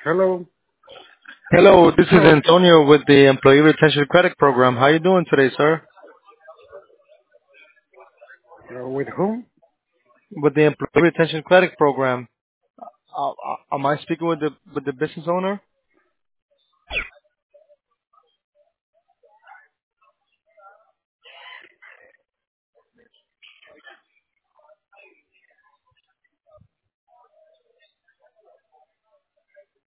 Hello. Hello, this is Hello. Antonio with the Employee Retention Credit Program. How are you doing today, sir? With whom? With the Employee Retention Credit Program. Am I speaking with the business owner?